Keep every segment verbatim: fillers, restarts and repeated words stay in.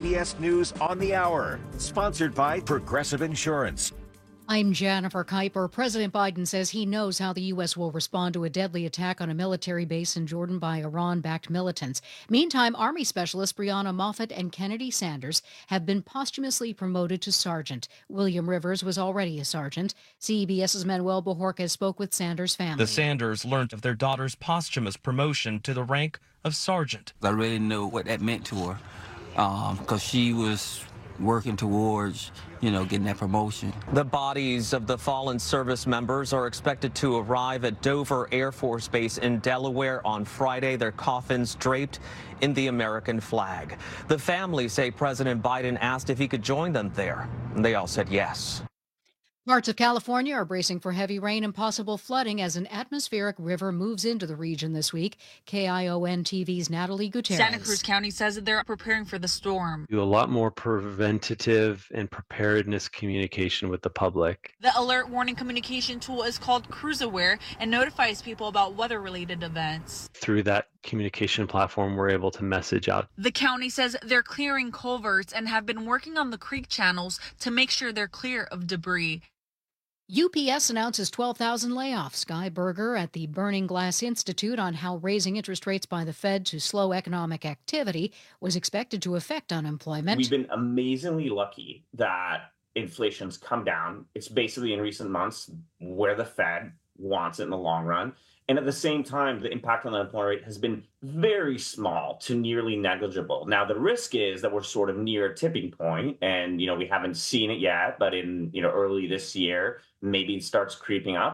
B S News on the Hour, sponsored by Progressive Insurance. I'm Jennifer Kuiper. President Biden says he knows how the U S will respond to a deadly attack on a military base in Jordan by Iran-backed militants. Meantime, Army specialists Brianna Moffat and Kennedy Sanders have been posthumously promoted to sergeant. William Rivers was already a sergeant. CBS's Manuel Bojorquez spoke with Sanders' family. The Sanders learned of their daughter's posthumous promotion to the rank of sergeant. I really know what that meant to her because um, she was working towards, you know, getting that promotion. The bodies of the fallen service members are expected to arrive at Dover Air Force Base in Delaware on Friday, their coffins draped in the American flag. The families say President Biden asked if he could join them there, and they all said yes. Parts of California are bracing for heavy rain and possible flooding as an atmospheric river moves into the region this week. K I O N T V's Natalie Gutierrez. Santa Cruz County says that they're preparing for the storm. Do a lot more preventative and preparedness communication with the public. The alert warning communication tool is called CruiseAware and notifies people about weather-related events. Through that communication platform, we're able to message out. The county says they're clearing culverts and have been working on the creek channels to make sure they're clear of debris. U P S announces twelve thousand layoffs. Guy Berger at the Burning Glass Institute on how raising interest rates by the Fed to slow economic activity was expected to affect unemployment. We've been amazingly lucky that inflation's come down. It's basically in recent months where the Fed wants it in the long run. And at the same time, the impact on the unemployment rate has been very small to nearly negligible. Now, the risk is that we're sort of near a tipping point, and, you know, we haven't seen it yet, but in, you know, early this year, maybe it starts creeping up.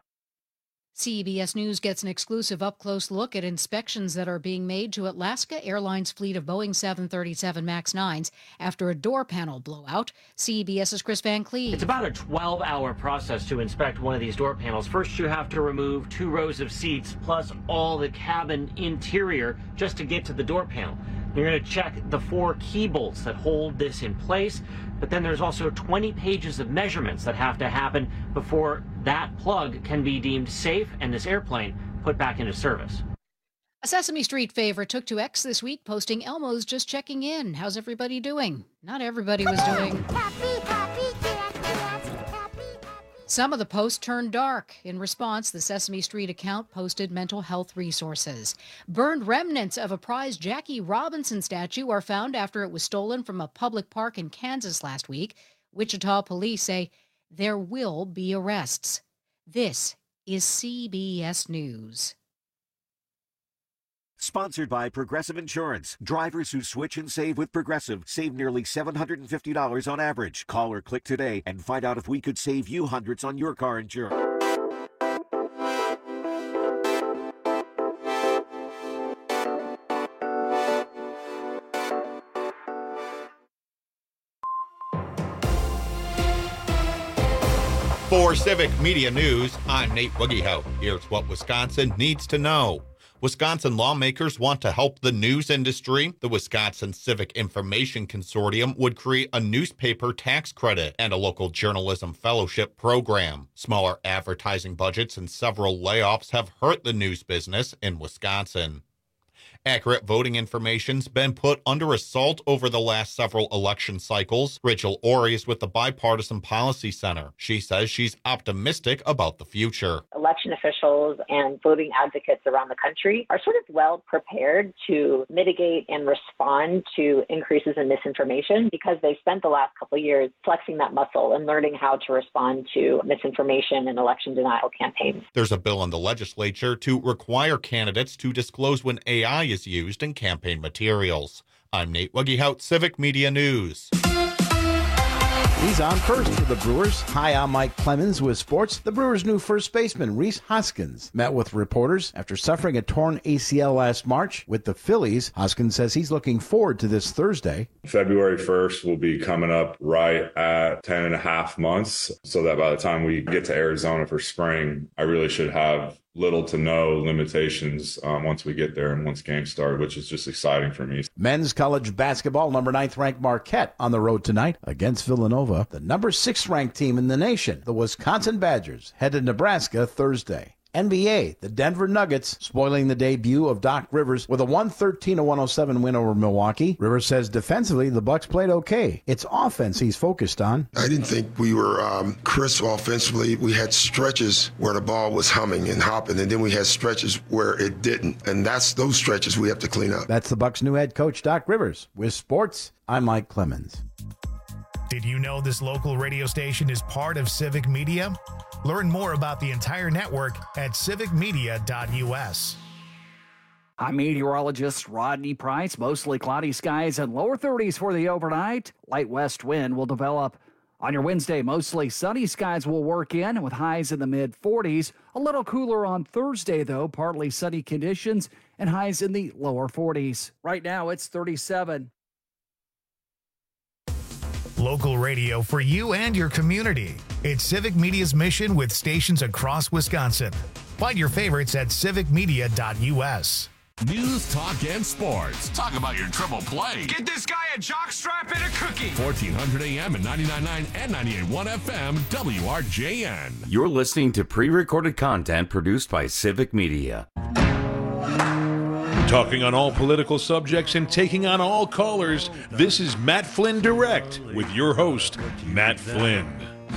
C B S News gets an exclusive up-close look at inspections that are being made to Alaska Airlines' fleet of Boeing seven thirty-seven MAX nines after a door panel blowout. CBS's Chris Van Cleve. It's about a twelve-hour process to inspect one of these door panels. First, you have to remove two rows of seats plus all the cabin interior just to get to the door panel. You're going to check the four key bolts that hold this in place, but then there's also twenty pages of measurements that have to happen before that plug can be deemed safe and this airplane put back into service. A Sesame Street favorite took to X this week, posting Elmo's just checking in. How's everybody doing? Not everybody was doing. Happy, happy, dance, dance, happy, happy. Some of the posts turned dark. In response, the Sesame Street account posted mental health resources. Burned remnants of a prized Jackie Robinson statue are found after it was stolen from a public park in Kansas last week. Wichita police say there will be arrests. This is C B S News. Sponsored by Progressive Insurance. Drivers who switch and save with Progressive save nearly seven hundred fifty dollars on average. Call or click today and find out if we could save you hundreds on your car insurance. For Civic Media News, I'm Nate Woogiehout. Here's what Wisconsin needs to know. Wisconsin lawmakers want to help the news industry. The Wisconsin Civic Information Consortium would create a newspaper tax credit and a local journalism fellowship program. Smaller advertising budgets and several layoffs have hurt the news business in Wisconsin. Accurate voting information's been put under assault over the last several election cycles. Rachel Ori is with the Bipartisan Policy Center. She says she's optimistic about the future. Election officials and voting advocates around the country are sort of well prepared to mitigate and respond to increases in misinformation because they've spent the last couple of years flexing that muscle and learning how to respond to misinformation and election denial campaigns. There's a bill in the legislature to require candidates to disclose when A I is used in campaign materials. I'm Nate Woogiehout, Civic Media News. He's on first for the Brewers. Hi, I'm Mike Clemens with sports. The Brewers' new first baseman, Rhys Hoskins, met with reporters after suffering a torn A C L last March with the Phillies. Hoskins says he's looking forward to this Thursday. February first will be coming up right at ten and a half months, so that by the time we get to Arizona for spring, I really should have little to no limitations um, once we get there and once games start, which is just exciting for me. Men's college basketball, number ninth ranked Marquette on the road tonight against Villanova. The number six ranked team in the nation, the Wisconsin Badgers, head to Nebraska Thursday. N B A, the Denver Nuggets spoiling the debut of Doc Rivers with a one thirteen to one oh seven win over Milwaukee. Rivers says defensively the Bucks played okay. It's offense he's focused on. I didn't think we were um, crisp offensively. We had stretches where the ball was humming and hopping, and then we had stretches where it didn't. And that's those stretches we have to clean up. That's the Bucks' new head coach, Doc Rivers. With sports, I'm Mike Clemens. Did you know this local radio station is part of Civic Media? Learn more about the entire network at civic media dot u s. I'm meteorologist Rodney Price. Mostly cloudy skies and lower thirties for the overnight. Light west wind will develop. On your Wednesday, mostly sunny skies will work in with highs in the mid forties. A little cooler on Thursday, though, partly sunny conditions and highs in the lower forties. Right now, it's thirty-seven. Local radio for you and your community. It's Civic Media's mission with stations across Wisconsin. Find your favorites at civic media dot u s. News, talk, and sports. Talk about your triple play. Get this guy a jockstrap and a cookie. fourteen hundred A M and ninety-nine point nine and ninety-eight point one F M, W R J N. You're listening to pre-recorded content produced by Civic Media. Talking on all political subjects and taking on all callers, this is Matt Flynn Direct with your host, Matt Flynn.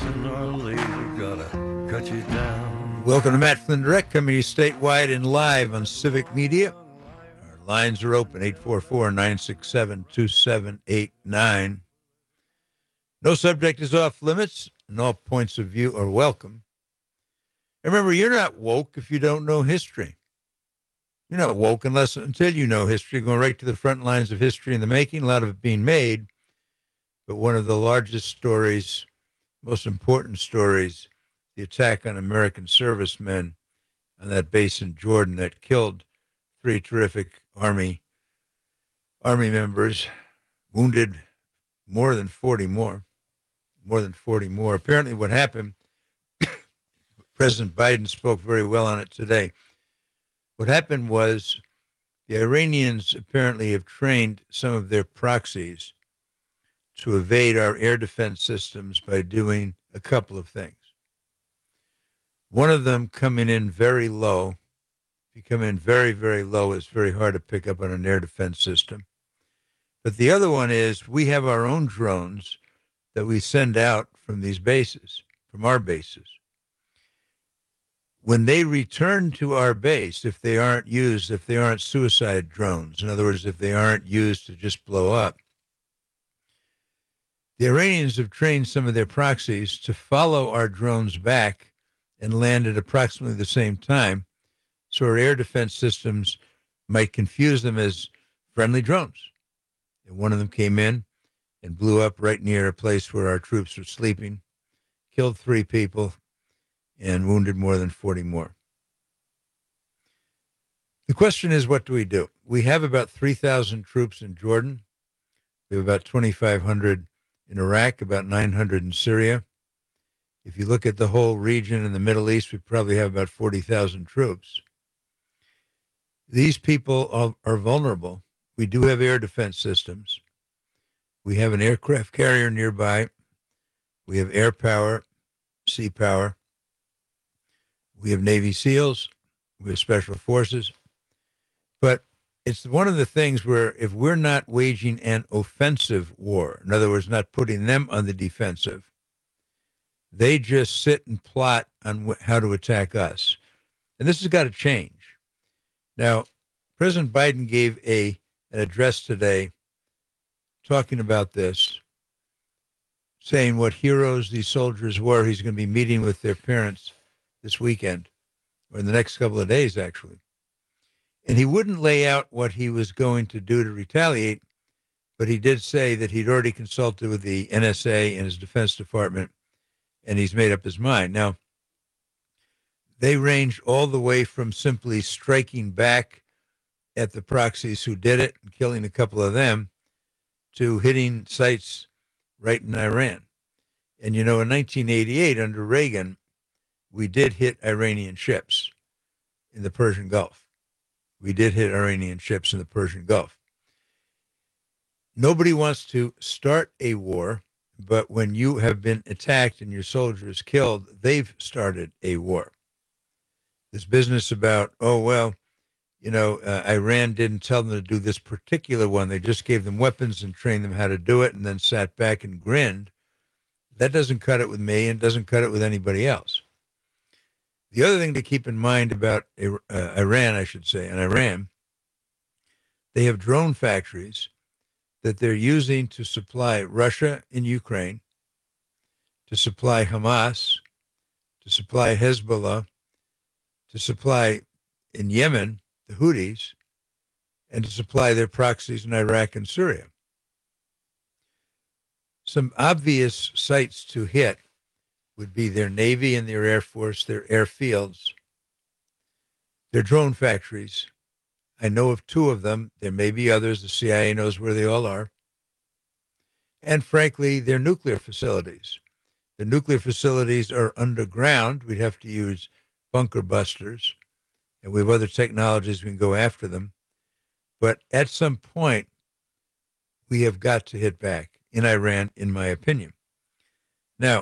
Welcome to Matt Flynn Direct, coming to you statewide and live on Civic Media. Our lines are open, eight four four, nine six seven, two seven eight nine. No subject is off limits, and all points of view are welcome. Remember, you're not woke if you don't know history. You're not woke unless until you know history, going right to the front lines of history in the making, a lot of it being made. But one of the largest stories, most important stories, the attack on American servicemen on that base in Jordan that killed three terrific Army Army members, wounded more than forty more, more than forty more. Apparently what happened, President Biden spoke very well on it today. What happened was the Iranians apparently have trained some of their proxies to evade our air defense systems by doing a couple of things. One of them coming in very low. If you come in very, very low, it's very hard to pick up on an air defense system. But the other one is we have our own drones that we send out from these bases, from our bases. When they return to our base, if they aren't used, if they aren't suicide drones, in other words, if they aren't used to just blow up, the Iranians have trained some of their proxies to follow our drones back and land at approximately the same time, so our air defense systems might confuse them as friendly drones. And one of them came in and blew up right near a place where our troops were sleeping, killed three people, and wounded more than forty more. The question is, what do we do? We have about three thousand troops in Jordan. We have about twenty-five hundred in Iraq, about nine hundred in Syria. If you look at the whole region in the Middle East, we probably have about forty thousand troops. These people are, are vulnerable. We do have air defense systems. We have an aircraft carrier nearby. We have air power, sea power. We have Navy SEALs. We have special forces. But it's one of the things where if we're not waging an offensive war, in other words, not putting them on the defensive, they just sit and plot on wh- how to attack us. And this has got to change. Now, President Biden gave a an address today talking about this, saying what heroes these soldiers were. He's going to be meeting with their parents this weekend, or in the next couple of days, actually. And he wouldn't lay out what he was going to do to retaliate, but he did say that he'd already consulted with the N S A and his Defense Department, and he's made up his mind. Now, they range all the way from simply striking back at the proxies who did it and killing a couple of them to hitting sites right in Iran. And, you know, in nineteen eighty-eight, under Reagan, we did hit Iranian ships in the Persian Gulf. We did hit Iranian ships in the Persian Gulf. Nobody wants to start a war, but when you have been attacked and your soldiers killed, they've started a war. This business about, oh, well, you know, uh, Iran didn't tell them to do this particular one. They just gave them weapons and trained them how to do it and then sat back and grinned. That doesn't cut it with me and doesn't cut it with anybody else. The other thing to keep in mind about uh, Iran, I should say, and Iran, they have drone factories that they're using to supply Russia in Ukraine, to supply Hamas, to supply Hezbollah, to supply in Yemen, the Houthis, and to supply their proxies in Iraq and Syria. Some obvious sites to hit would be their Navy and their Air Force, their airfields, their drone factories. I know of two of them. There may be others. The C I A knows where they all are. And frankly, their nuclear facilities. The nuclear facilities are underground. We'd have to use bunker busters, and we have other technologies we can go after them. But at some point, we have got to hit back in Iran, in my opinion. Now,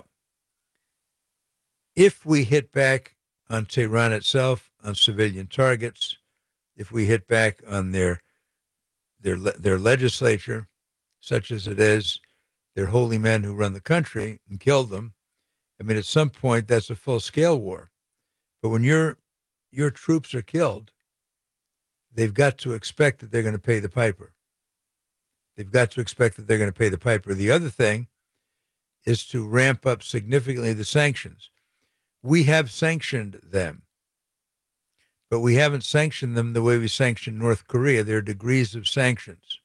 if we hit back on Tehran itself, on civilian targets, if we hit back on their their their legislature, such as it is, their holy men who run the country, and killed them, I mean, at some point, that's a full-scale war. But when your your troops are killed, they've got to expect that they're going to pay the piper. They've got to expect that they're going to pay the piper. The other thing is to ramp up significantly the sanctions. We have sanctioned them, but we haven't sanctioned them the way we sanctioned North Korea. There are degrees of sanctions.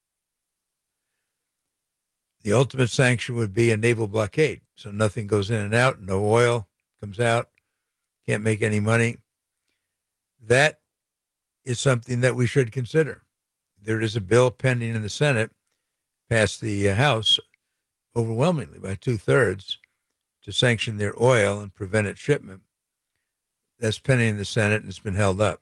The ultimate sanction would be a naval blockade. So nothing goes in and out, no oil comes out, can't make any money. That is something that we should consider. There is a bill pending in the Senate, passed the uh, House overwhelmingly by two-thirds, to sanction their oil and prevent its shipment. That's pending in the Senate, and it's been held up.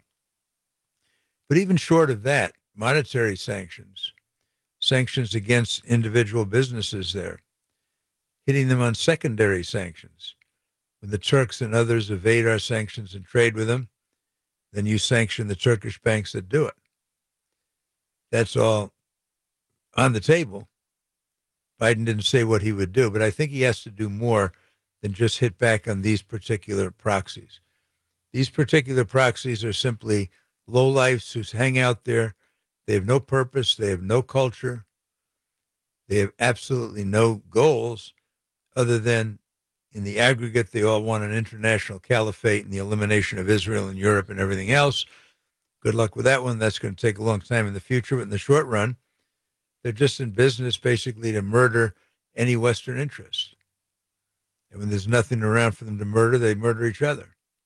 But even short of that, monetary sanctions, sanctions against individual businesses there, hitting them on secondary sanctions. When the Turks and others evade our sanctions and trade with them, then you sanction the Turkish banks that do it. That's all on the table. Biden didn't say what he would do, but I think he has to do more than just hit back on these particular proxies. These particular proxies are simply lowlifes who hang out there. They have no purpose. They have no culture. They have absolutely no goals other than, in the aggregate, they all want an international caliphate and the elimination of Israel and Europe and everything else. Good luck with that one. That's going to take a long time in the future. But in the short run, they're just in business basically to murder any Western interest. And when there's nothing around for them to murder, they murder each other.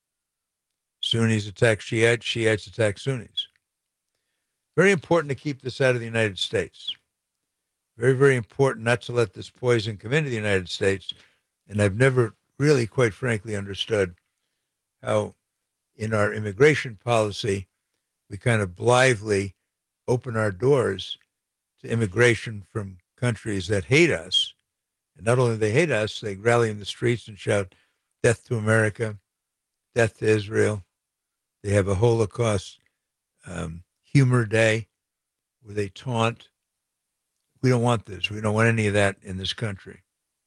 Sunnis attack Shiites, Shiites attack Sunnis. Very important to keep this out of the United States. Very, very important not to let this poison come into the United States. And I've never really, quite frankly, understood how in our immigration policy, we kind of blithely open our doors to immigration from countries that hate us. And not only do they hate us, they rally in the streets and shout, death to America, death to Israel. They have a Holocaust um, humor day where they taunt. We don't want this. We don't want any of that in this country.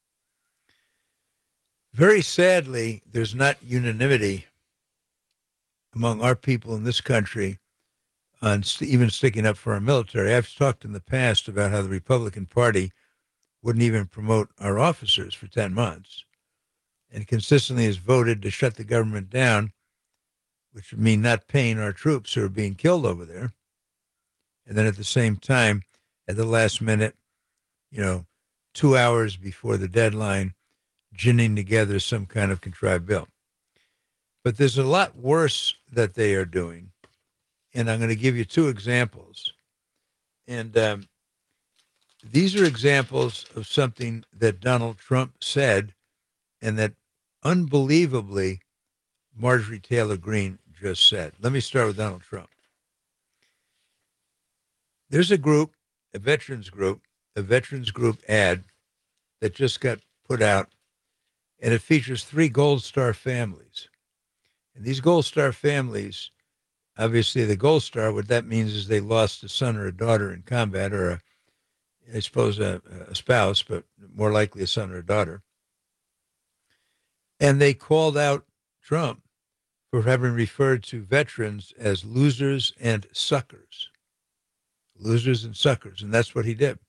Very sadly, there's not unanimity among our people in this country on st- even sticking up for our military. I've talked in the past about how the Republican Party wouldn't even promote our officers for ten months and consistently has voted to shut the government down, which would mean not paying our troops who are being killed over there. And then at the same time, at the last minute, you know, two hours before the deadline, ginning together some kind of contrived bill. But there's a lot worse that they are doing. And I'm going to give you two examples. And um, these are examples of something that Donald Trump said and that unbelievably Marjorie Taylor Greene just said. Let me start with Donald Trump. There's a group, a veterans group, a veterans group ad that just got put out, and it features three Gold Star families. And these Gold Star families, obviously the Gold Star, what that means is they lost a son or a daughter in combat, or a, I suppose a, a spouse, but more likely a son or a daughter. And they called out Trump for having referred to veterans as losers and suckers. Losers and suckers, and that's what he did.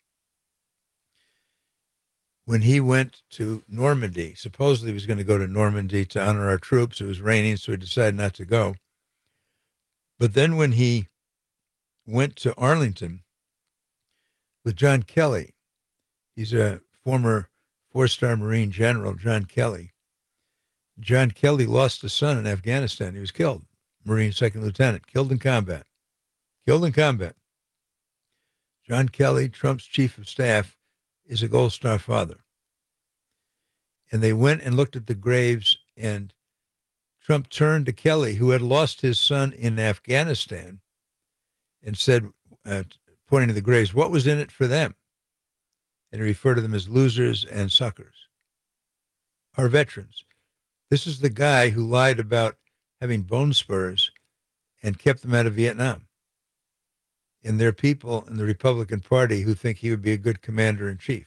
When he went to Normandy, supposedly he was going to go to Normandy to honor our troops. It was raining, so he decided not to go. But then when he went to Arlington with John Kelly, he's a former four-star Marine general, John Kelly. John Kelly lost a son in Afghanistan. He was killed, Marine second lieutenant, killed in combat. Killed in combat. John Kelly, Trump's chief of staff, is a Gold Star father. And they went and looked at the graves, and Trump turned to Kelly, who had lost his son in Afghanistan, and said, uh, pointing to the graves, what was in it for them? And he referred to them as losers and suckers. Our veterans. This is the guy who lied about having bone spurs and kept them out of Vietnam. And there are people in the Republican Party who think he would be a good commander-in-chief.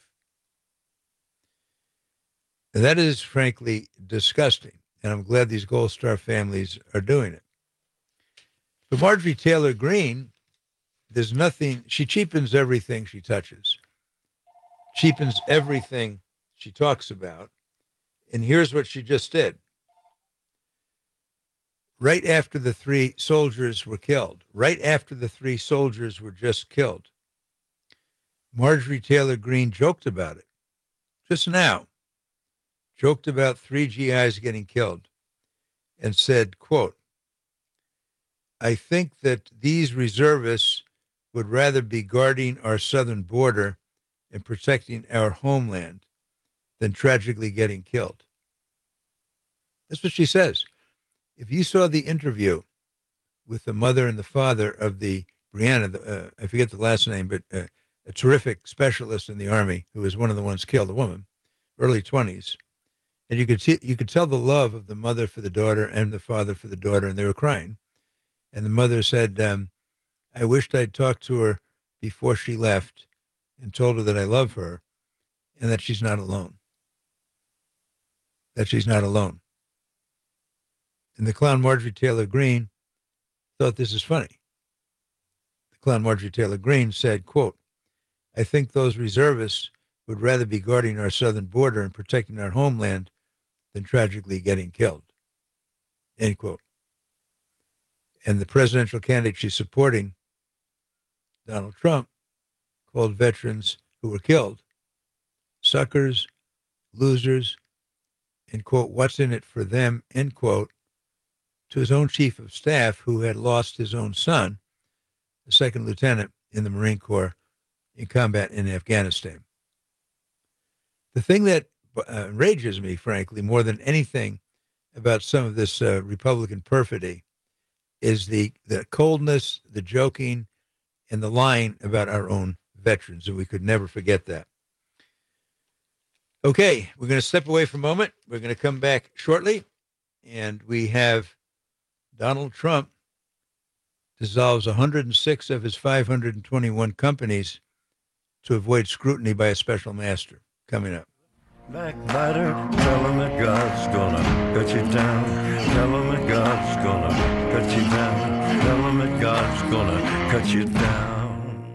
And that is, frankly, disgusting. And I'm glad these Gold Star families are doing it. But Marjorie Taylor Greene, there's nothing, she cheapens everything she touches. Cheapens everything she talks about. And here's what she just did. Right after the three soldiers were killed, right after the three soldiers were just killed, Marjorie Taylor Greene joked about it. Just now, joked about three G Is getting killed and said, quote, I think that these reservists would rather be guarding our southern border and protecting our homeland than tragically getting killed. That's what she says. If you saw the interview with the mother and the father of the Brianna, the, uh, I forget the last name, but uh, a terrific specialist in the Army who was one of the ones killed, a woman, early twenties, and you could see, you could tell the love of the mother for the daughter and the father for the daughter, and they were crying. And the mother said, um, I wished I'd talked to her before she left and told her that I love her and that she's not alone. That she's not alone. And the clown Marjorie Taylor Greene thought this is funny. The clown Marjorie Taylor Greene said, quote, I think those reservists would rather be guarding our southern border and protecting our homeland than tragically getting killed. End quote. And the presidential candidate she's supporting, Donald Trump, called veterans who were killed suckers, losers, and, quote, what's in it for them, end quote, to his own chief of staff who had lost his own son, a second lieutenant in the Marine Corps, in combat in Afghanistan. The thing that uh, enrages me, frankly, more than anything about some of this uh, Republican perfidy is the, the coldness, the joking, and the lying about our own veterans, and we could never forget that. Okay, we're going to step away for a moment. We're going to come back shortly, and we have Donald Trump dissolves one hundred six of his five hundred twenty-one companies to avoid scrutiny by a special master. Coming up. Backbiter, tell him that God's gonna cut you down. Tell him that God's gonna cut you down. Tell him that God's gonna cut you down.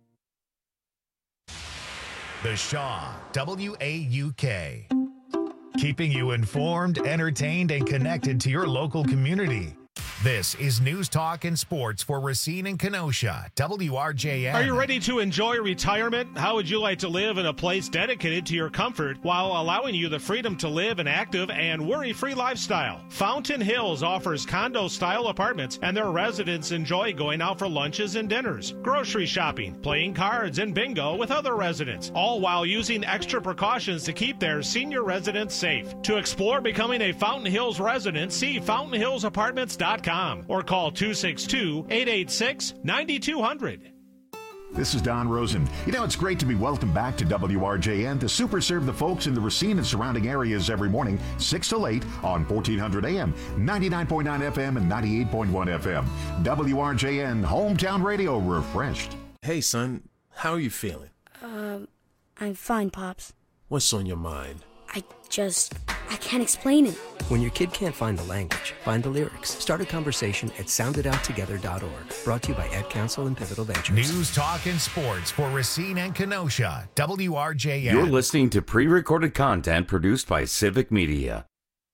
The Shaw, W A U K. Keeping you informed, entertained, and connected to your local community. This is News Talk and Sports for Racine and Kenosha, W R J N. Are you ready to enjoy retirement? How would you like to live in a place dedicated to your comfort while allowing you the freedom to live an active and worry-free lifestyle? Fountain Hills offers condo-style apartments, and their residents enjoy going out for lunches and dinners, grocery shopping, playing cards, and bingo with other residents, all while using extra precautions to keep their senior residents safe. To explore becoming a Fountain Hills resident, see fountain hills apartments dot com or call two six two, eight eight six, nine two zero zero. This is Don Rosen. You know, it's great to be welcomed back to W R J N to super serve the folks in the Racine and surrounding areas every morning, six till eight on fourteen hundred A M, ninety-nine point nine F M, and ninety-eight point one F M. W R J N, hometown radio refreshed. Hey, son, how are you feeling? Um, I'm fine, Pops. What's on your mind? I just, I can't explain it. When your kid can't find the language, find the lyrics. Start a conversation at sound it out together dot org. Brought to you by Ed Council and Pivotal Ventures. News, talk, and sports for Racine and Kenosha. W R J N. You're listening to pre-recorded content produced by Civic Media.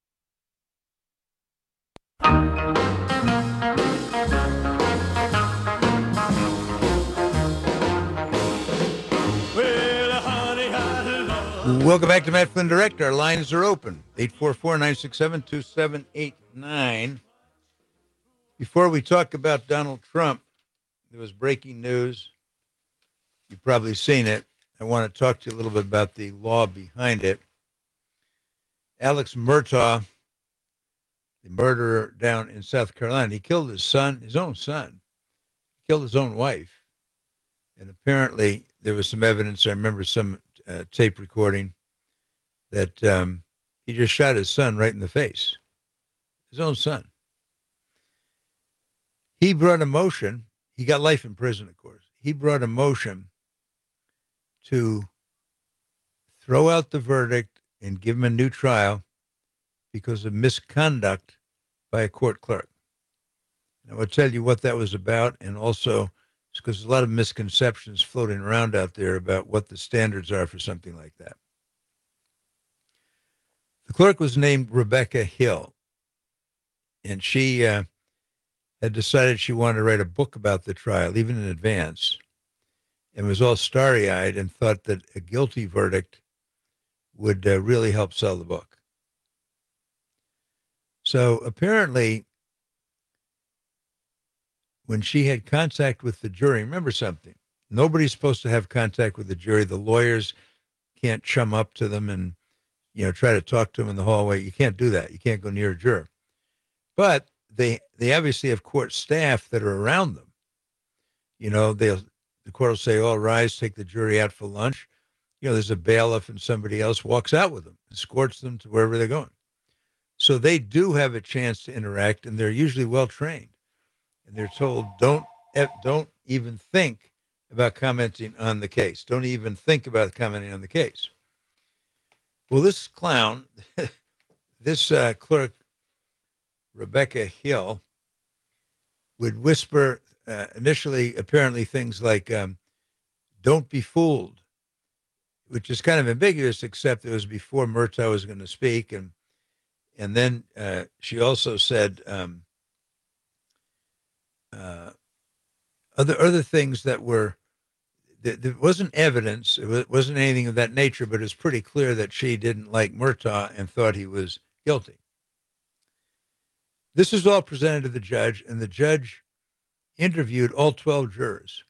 Welcome back to Matt Flynn Direct. Our lines are open. eight four four, nine six seven, two seven eight nine. Before we talk about Donald Trump, there was breaking news. You've probably seen it. I want to talk to you a little bit about the law behind it. Alex Murtaugh, the murderer down in South Carolina, he killed his son, his own son. He killed his own wife. And apparently there was some evidence, I remember some uh, tape recording, that um, he just shot his son right in the face, his own son. He brought a motion. He got life in prison, of course. He brought a motion to throw out the verdict and give him a new trial because of misconduct by a court clerk. And I will tell you what that was about, and also it's because there's a lot of misconceptions floating around out there about what the standards are for something like that. The clerk was named Rebecca Hill, and she uh, had decided she wanted to write a book about the trial, even in advance, and was all starry-eyed and thought that a guilty verdict would uh, really help sell the book. So apparently, when she had contact with the jury, remember something, nobody's supposed to have contact with the jury. The lawyers can't chum up to them and, you know, try to talk to them in the hallway. You can't do that. You can't go near a juror. But they they obviously have court staff that are around them. You know, they'll the court will say, "All rise, take the jury out for lunch." You know, there's a bailiff and somebody else walks out with them, escorts them to wherever they're going. So they do have a chance to interact, and they're usually well trained. And they're told, don't don't even think about commenting on the case. Don't even think about commenting on the case. Well, this clown, this uh, clerk, Rebecca Hill, would whisper uh, initially, apparently, things like, um, don't be fooled, which is kind of ambiguous, except it was before Murtaugh was going to speak. And and then uh, she also said um, uh, other other things that were, there wasn't evidence, it wasn't anything of that nature, but it's pretty clear that she didn't like Murtaugh and thought he was guilty. This is all presented to the judge, and the judge interviewed all twelve jurors.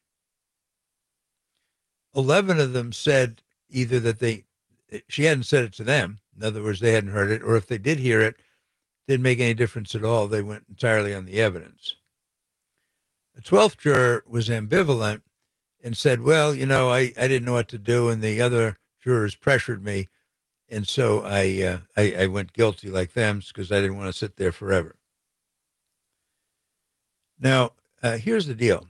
eleven of them said either that they, she hadn't said it to them, in other words, they hadn't heard it, or if they did hear it, it didn't make any difference at all. They went entirely on the evidence. The twelfth juror was ambivalent and said, well, you know, I, I didn't know what to do, and the other jurors pressured me, and so I uh, I, I went guilty like them because I didn't want to sit there forever. Now, uh, here's the deal.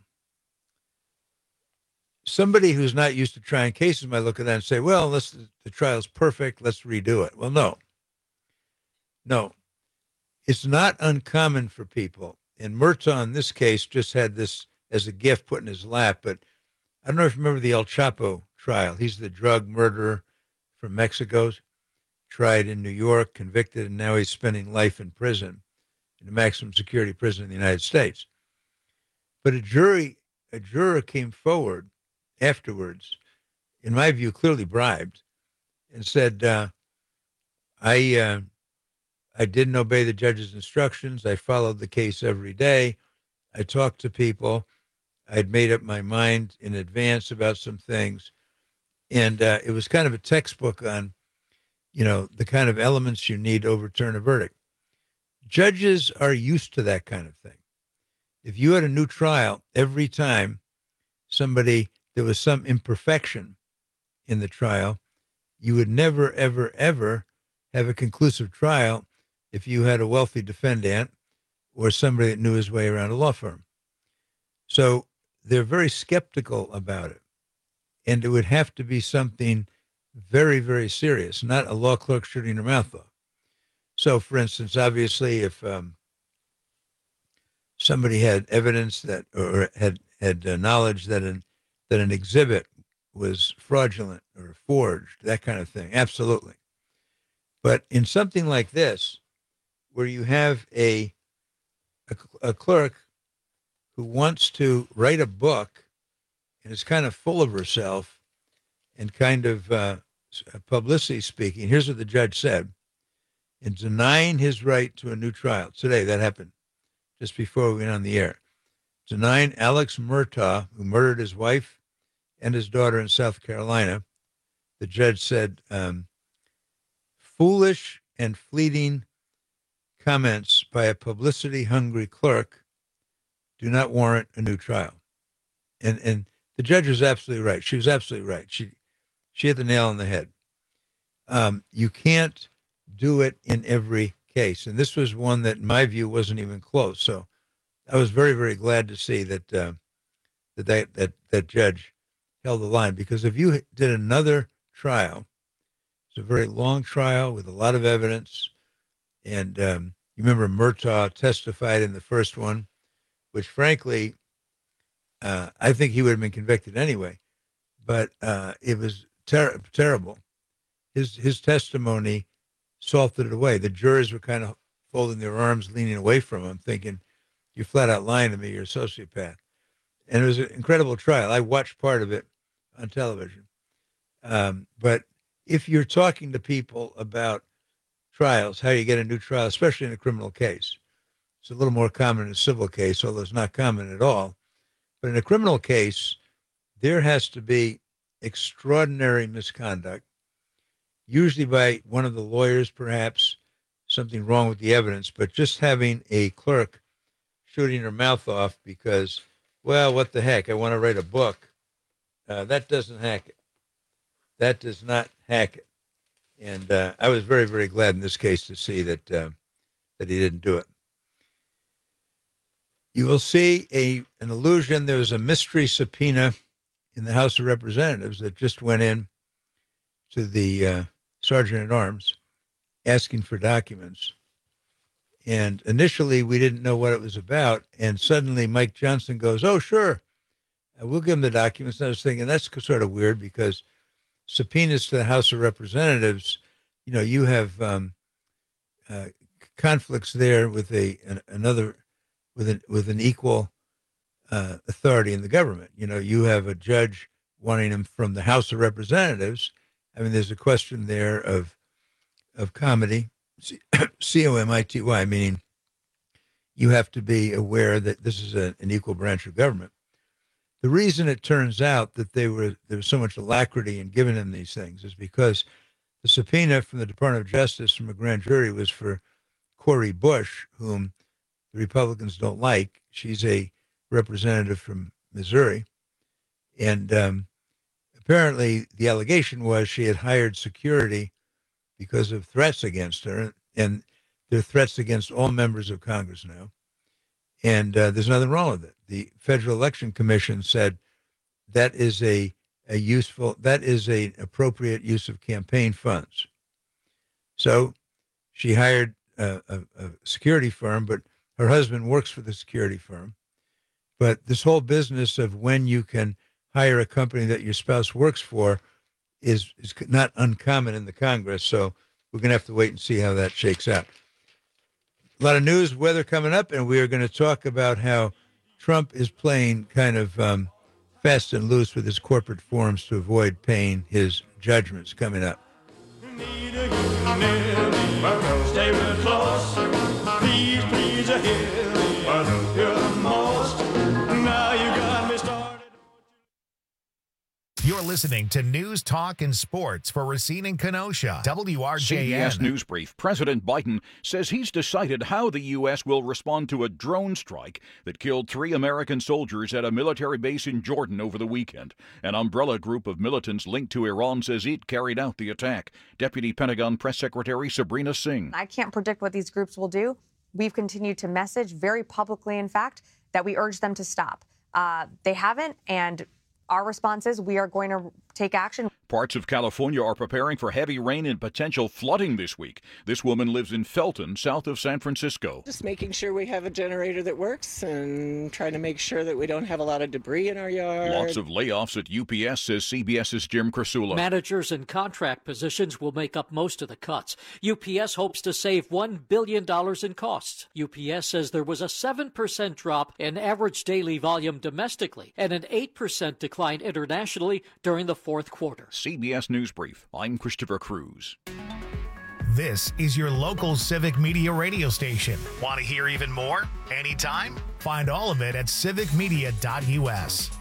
Somebody who's not used to trying cases might look at that and say, well, let's, the trial's perfect, let's redo it. Well, no. No. It's not uncommon for people, and Murtaugh in this case just had this as a gift put in his lap, but I don't know if you remember the El Chapo trial. He's the drug murderer from Mexico, tried in New York, convicted, and now he's spending life in prison, in a maximum security prison in the United States. But a jury, a juror came forward afterwards, in my view, clearly bribed, and said, uh, I, uh, I didn't obey the judge's instructions. I followed the case every day. I talked to people. I'd made up my mind in advance about some things. And uh, it was kind of a textbook on, you know, the kind of elements you need to overturn a verdict. Judges are used to that kind of thing. If you had a new trial every time somebody, there was some imperfection in the trial, you would never, ever, ever have a conclusive trial if you had a wealthy defendant or somebody that knew his way around a law firm. So they're very skeptical about it. And it would have to be something very, very serious, not a law clerk shooting her mouth off. So, for instance, obviously, if um, somebody had evidence that, or had had uh, knowledge that an that an exhibit was fraudulent or forged, that kind of thing, absolutely. But in something like this, where you have a a, a clerk who wants to write a book and is kind of full of herself and kind of uh, publicity speaking, here's what the judge said: in denying his right to a new trial today, that happened just before we went on the air, denying Alex Murtaugh, who murdered his wife and his daughter in South Carolina, the judge said, um, foolish and fleeting comments by a publicity-hungry clerk do not warrant a new trial. And and the judge was absolutely right. She was absolutely right. She she hit the nail on the head. Um, you can't do it in every case. And this was one that, in my view, wasn't even close. So I was very, very glad to see that uh, that, that that that judge held the line. Because if you did another trial, it's a very long trial with a lot of evidence. And um, you remember Murtaugh testified in the first one, which, frankly, uh, I think he would have been convicted anyway. But uh, it was ter- terrible. His his testimony salted it away. The jurors were kind of folding their arms, leaning away from him, thinking, you're flat out lying to me, you're a sociopath. And it was an incredible trial. I watched part of it on television. Um, but if you're talking to people about trials, how you get a new trial, especially in a criminal case, it's a little more common in a civil case, although it's not common at all. But in a criminal case, there has to be extraordinary misconduct, usually by one of the lawyers, perhaps something wrong with the evidence, but just having a clerk shooting her mouth off because, well, what the heck, I want to write a book. Uh, that doesn't hack it. That does not hack it. And uh, I was very, very glad in this case to see that uh, that he didn't do it. You will see a an allusion. There was a mystery subpoena in the House of Representatives that just went in to the uh, Sergeant at Arms asking for documents. And initially, we didn't know what it was about. And suddenly, Mike Johnson goes, oh, sure, uh, we'll give him the documents. And I was thinking, that's sort of weird because subpoenas to the House of Representatives, you know, you have um, uh, conflicts there with a an, another, with an, with an equal uh, authority in the government. You know, you have a judge wanting him from the House of Representatives. I mean, there's a question there of of comity, C O M I T Y, meaning you have to be aware that this is a, an equal branch of government. The reason it turns out that they were there was so much alacrity in giving him these things is because the subpoena from the Department of Justice from a grand jury was for Cori Bush, whom the Republicans don't like. She's a representative from Missouri. And um, apparently the allegation was she had hired security because of threats against her. And there are threats against all members of Congress now. And uh, there's nothing wrong with it. The Federal Election Commission said that is a, a useful, that is an appropriate use of campaign funds. So she hired a, a, a security firm, but her husband works for the security firm. But this whole business of when you can hire a company that your spouse works for is, is not uncommon in the Congress. So we're going to have to wait and see how that shakes out. A lot of news, weather coming up, and we are going to talk about how Trump is playing kind of um, fast and loose with his corporate forms to avoid paying his judgments coming up. Stay real close. Please, please, hear me. You're the most. Now you got me started. You're You're listening to News, Talk, and Sports for Racine and Kenosha. W R J N. C B S News Brief. President Biden says he's decided how the U S will respond to a drone strike that killed three American soldiers at a military base in Jordan over the weekend. An umbrella group of militants linked to Iran says it carried out the attack. Deputy Pentagon Press Secretary Sabrina Singh. I can't predict what these groups will do. We've continued to message very publicly, in fact, that we urge them to stop. Uh, they haven't, and our response is we are going to take action. Parts of California are preparing for heavy rain and potential flooding this week. This woman lives in Felton, south of San Francisco. Just making sure we have a generator that works and trying to make sure that we don't have a lot of debris in our yard. Lots of layoffs at U P S, says CBS's Jim Krasula. Managers in contract positions will make up most of the cuts. U P S hopes to save one billion dollars in costs. U P S says there was a seven percent drop in average daily volume domestically and an eight percent decline internationally during the fourth quarter. C B S News Brief. I'm Christopher Cruz. This is your local Civic Media radio station. Want to hear even more? Anytime? Find all of it at civic media dot U S.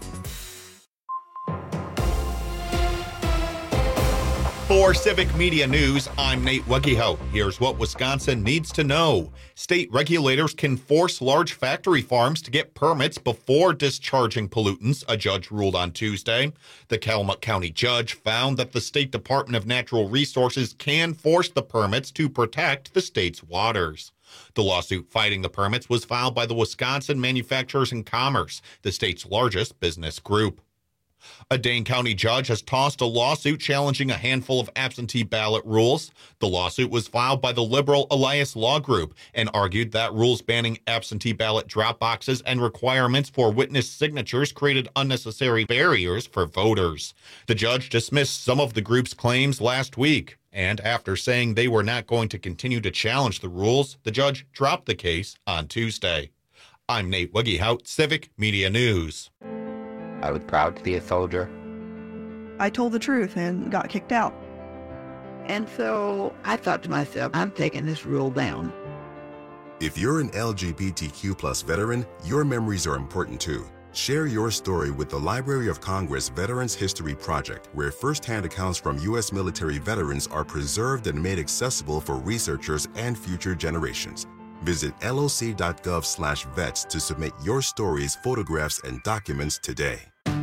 For Civic Media News, I'm Nate Wegehout. Here's what Wisconsin needs to know. State regulators can force large factory farms to get permits before discharging pollutants, a judge ruled on Tuesday. The Calumet County judge found that the State Department of Natural Resources can force the permits to protect the state's waters. The lawsuit fighting the permits was filed by the Wisconsin Manufacturers and Commerce, the state's largest business group. A Dane County judge has tossed a lawsuit challenging a handful of absentee ballot rules. The lawsuit was filed by the liberal Elias Law Group and argued that rules banning absentee ballot drop boxes and requirements for witness signatures created unnecessary barriers for voters. The judge dismissed some of the group's claims last week, and after saying they were not going to continue to challenge the rules, the judge dropped the case on Tuesday. I'm Nate Wegehout, Civic Media News. I was proud to be a soldier. I told the truth and got kicked out. And so I thought to myself, I'm taking this rule down. If you're an L G B T Q plus veteran, your memories are important too. Share your story with the Library of Congress Veterans History Project, where firsthand accounts from U S military veterans are preserved and made accessible for researchers and future generations. Visit L O C dot gov slash vets to submit your stories, photographs, and documents today.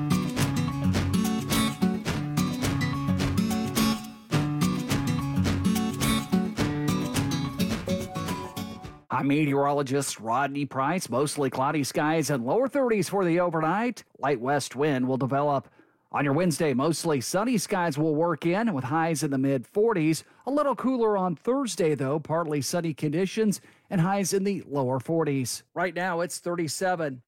I'm meteorologist Rodney Price. Mostly cloudy skies and lower thirties for the overnight. Light west wind will develop. On your Wednesday, mostly sunny skies will work in with highs in the mid forties. A little cooler on Thursday, though, partly sunny conditions and highs in the lower forties. Right now, it's thirty-seven.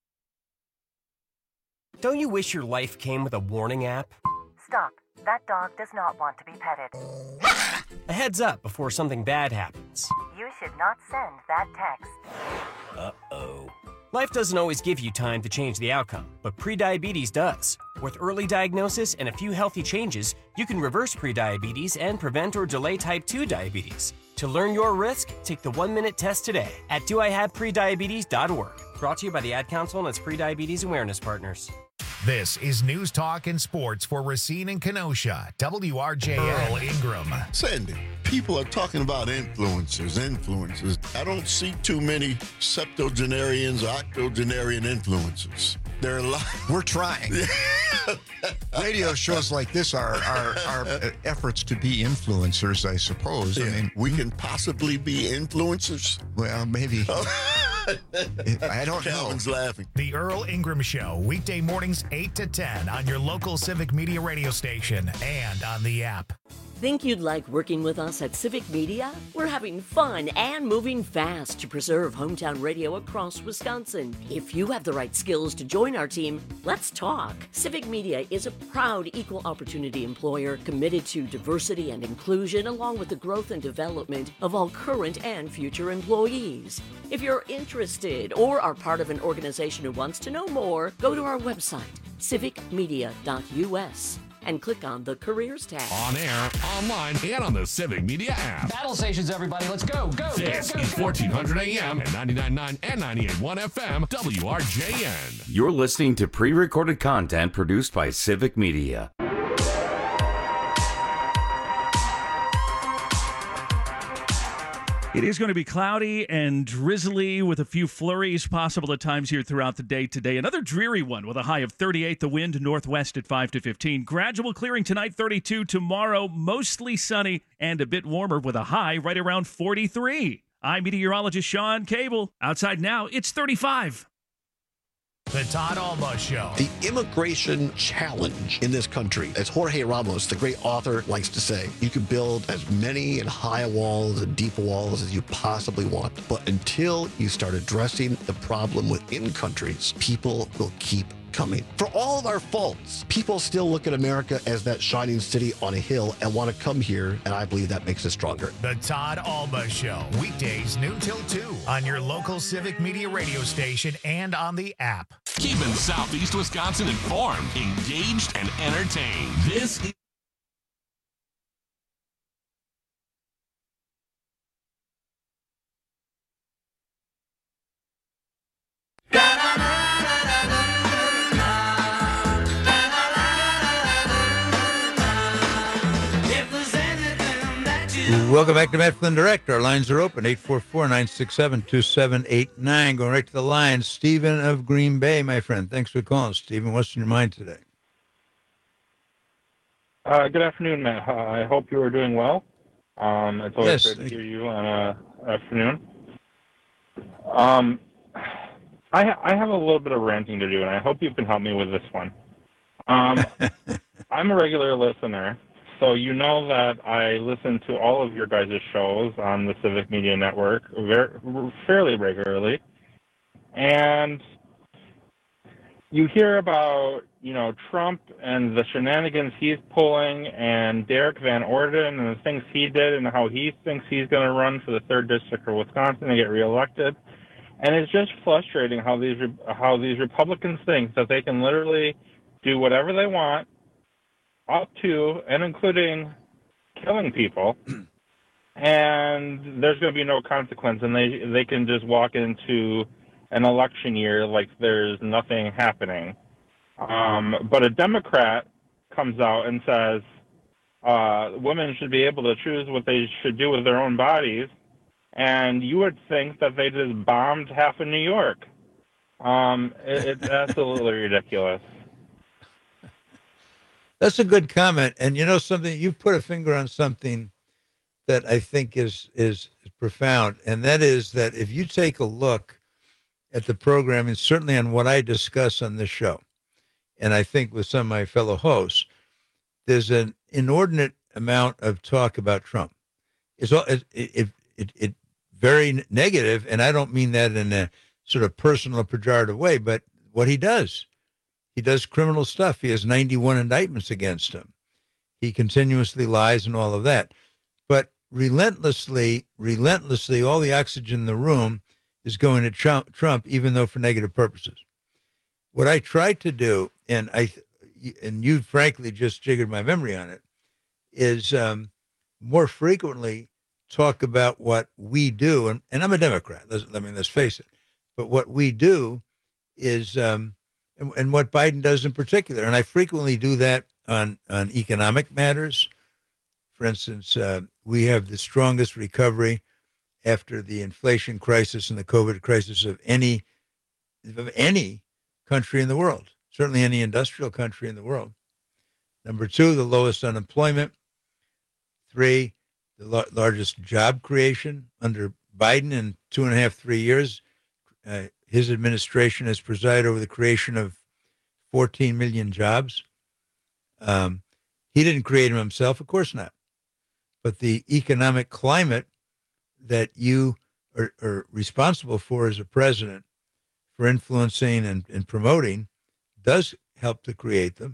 Don't you wish your life came with a warning app? Stop. That dog does not want to be petted. A heads up before something bad happens. You should not send that text. Uh-oh. Life doesn't always give you time to change the outcome, but prediabetes does. With early diagnosis and a few healthy changes, you can reverse prediabetes and prevent or delay type two diabetes. To learn your risk, take the one-minute test today at do I have prediabetes dot org. Brought to you by the Ad Council and its Prediabetes Awareness Partners. This is News, Talk, and Sports for Racine and Kenosha. W R J N. Earl Ingram. Sandy, people are talking about influencers, influencers. I don't see too many septuagenarians or octogenarian influencers. There are a lot. We're trying. Radio shows like this are, are, are efforts to be influencers, I suppose. Yeah, I mean, we can possibly be influencers. Well, maybe. I don't Calvin's know. laughing. The Earl Ingram Show, weekday mornings eight to ten on your local Civic Media radio station and on the app. Think you'd like working with us at Civic Media? We're having fun and moving fast to preserve hometown radio across Wisconsin. If you have the right skills to join our team, let's talk. Civic Media is a proud equal opportunity employer committed to diversity and inclusion, along with the growth and development of all current and future employees. If you're interested or are part of an organization who wants to know more, go to our website, civic media dot U S. and click on the Careers tab. On air, online, and on the Civic Media app. Battle stations, everybody. Let's go, go, This go, go, is go, fourteen hundred go, A M and ninety-nine point nine and ninety-eight point one F M, W R J N. You're listening to pre-recorded content produced by Civic Media. It is going to be cloudy and drizzly with a few flurries possible at times here throughout the day today. Another dreary one with a high of thirty-eight, the wind northwest at five to fifteen. Gradual clearing tonight, thirty-two. Tomorrow, mostly sunny and a bit warmer with a high right around forty-three. I'm meteorologist Sean Cable. Outside now, it's thirty-five. The Todd Almost Show. The immigration challenge in this country, as Jorge Ramos, the great author, likes to say, you can build as many and high walls and deep walls as you possibly want. But until you start addressing the problem within countries, people will keep coming. For all of our faults, people still look at America as that shining city on a hill and want to come here, and I believe that makes us stronger. The Todd Almost Show, weekdays noon till two on your local Civic Media radio station and on the app. Keeping Southeast Wisconsin informed, engaged, and entertained. This is Welcome back to Matt Flynn Direct. Our lines are open, eight four four, nine six seven, two seven eight nine. Going right to the line, Stephen of Green Bay, my friend. Thanks for calling, Stephen. What's in your mind today? Uh, good afternoon, Matt. Uh, I hope you are doing well. Um, it's always Yes, great to hear you on a afternoon. Um, I, ha- I have a little bit of ranting to do, and I hope you can help me with this one. Um, I'm a regular listener. So you know that I listen to all of your guys' shows on the Civic Media Network very, fairly regularly. And you hear about, you know, Trump and the shenanigans he's pulling and Derek Van Orden and the things he did and how he thinks he's going to run for the third District of Wisconsin and get reelected. And it's just frustrating how these, how these Republicans think that they can literally do whatever they want, up to and including killing people, and there's going to be no consequence, and they they can just walk into an election year like there's nothing happening. Um, but a Democrat comes out and says uh, women should be able to choose what they should do with their own bodies, and you would think that they just bombed half of New York. Um, it, it's absolutely ridiculous. That's a good comment. And you know something, you've put a finger on something that I think is, is profound. And that is that if you take a look at the program, and certainly on what I discuss on this show, and I think with some of my fellow hosts, there's an inordinate amount of talk about Trump. It's all, it, it, it, it very negative, and I don't mean that in a sort of personal, pejorative way, but what he does. He does criminal stuff. He has ninety-one indictments against him. He continuously lies and all of that. But relentlessly, relentlessly, all the oxygen in the room is going to Trump, Trump, even though for negative purposes. What I tried to do, and I, and you frankly just jiggered my memory on it, is um, more frequently talk about what we do. And, and I'm a Democrat. Let's, I mean, let's face it. But what we do is... Um, And, and what Biden does in particular. And I frequently do that on, on economic matters. For instance, uh, we have the strongest recovery after the inflation crisis and the COVID crisis of any of any country in the world, certainly any industrial country in the world. Number two, the lowest unemployment. Three, the la- largest job creation under Biden in two and a half, three years. Uh, His administration has presided over the creation of fourteen million jobs. Um, he didn't create them himself, of course not. But the economic climate that you are, are responsible for as a president for influencing and, and promoting does help to create them.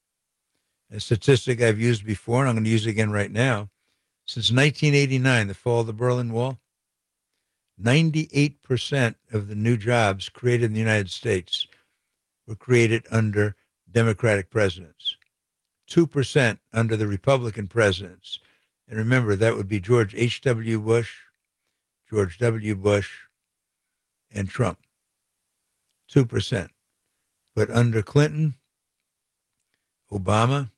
A statistic I've used before, and I'm going to use it again right now. Since nineteen eighty-nine, the fall of the Berlin Wall, ninety-eight percent of the new jobs created in the United States were created under Democratic presidents, two percent under the Republican presidents. And remember, that would be George H W. Bush, George W. Bush, and Trump, two percent. But under Clinton, Obama,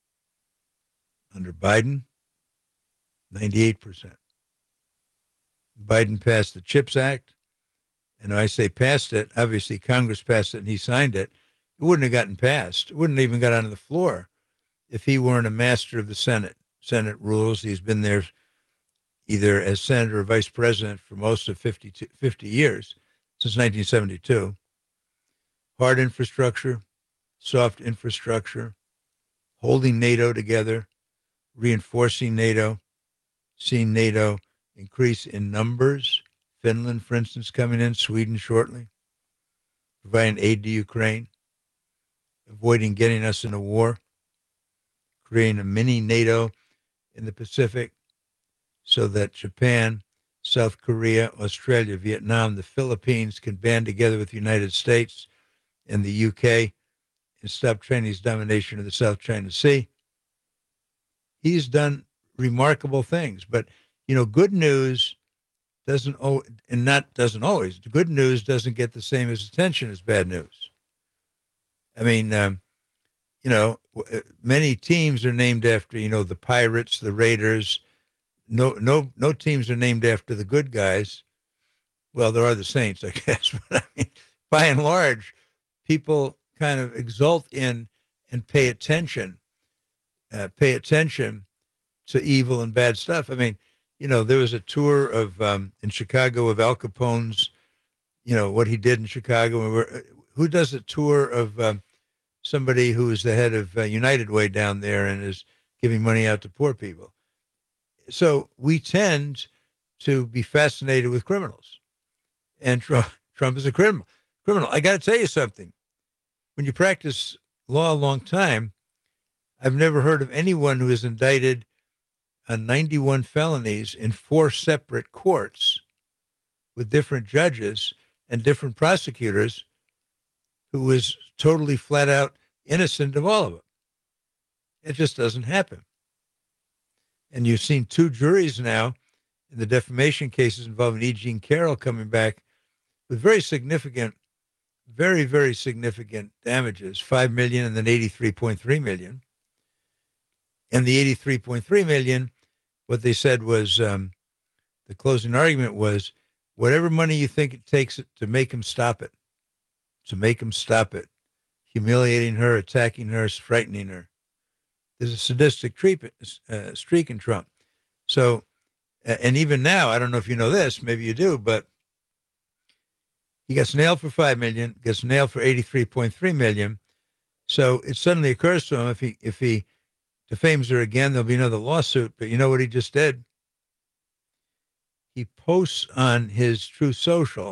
under Biden, ninety-eight percent. Biden passed the CHIPS Act. And I say passed it, obviously Congress passed it and he signed it. It wouldn't have gotten passed. It wouldn't have even got onto the floor if he weren't a master of the Senate. Senate rules. He's been there either as senator or vice president for most of fifty, fifty years, since nineteen seventy-two. Hard infrastructure, soft infrastructure, holding NATO together, reinforcing NATO, seeing NATO increase in numbers. Finland, for instance, coming in, Sweden shortly, providing aid to Ukraine, avoiding getting us in a war, creating a mini NATO in the Pacific so that Japan, South Korea, Australia, Vietnam, the Philippines can band together with the United States and the U K and stop Chinese domination of the South China Sea. He's done remarkable things, but, you know, good news doesn't, and not doesn't always, good news doesn't get the same as attention as bad news. I mean, um, you know, many teams are named after, you know, the Pirates, the Raiders. No, no, no teams are named after the good guys. Well, there are the Saints, I guess, but I mean, by and large, people kind of exult in and pay attention, uh, pay attention to evil and bad stuff. I mean, you know, there was a tour of um, in Chicago of Al Capone's, you know, what he did in Chicago. And we're, who does a tour of um, somebody who is the head of uh, United Way down there and is giving money out to poor people? So we tend to be fascinated with criminals, and Trump, Trump is a criminal. Criminal. I got to tell you something. When you practice law a long time, I've never heard of anyone who is indicted on ninety-one felonies in four separate courts with different judges and different prosecutors who was totally flat out innocent of all of it. It just doesn't happen. And you've seen two juries now in the defamation cases involving E. Jean Carroll coming back with very significant, very, very significant damages, five million dollars and then eighty-three point three million dollars. And the eighty-three point three million dollars, what they said was, um, the closing argument was, whatever money you think it takes to make him stop it, to make him stop it, humiliating her, attacking her, frightening her. There's a sadistic treat, uh, streak in Trump. So, and even now, I don't know if you know this, maybe you do, but he gets nailed for five million dollars, gets nailed for eighty-three point three million dollars. So it suddenly occurs to him, if he if he defames her again, there'll be another lawsuit. But you know what he just did? He posts on his Truth Social,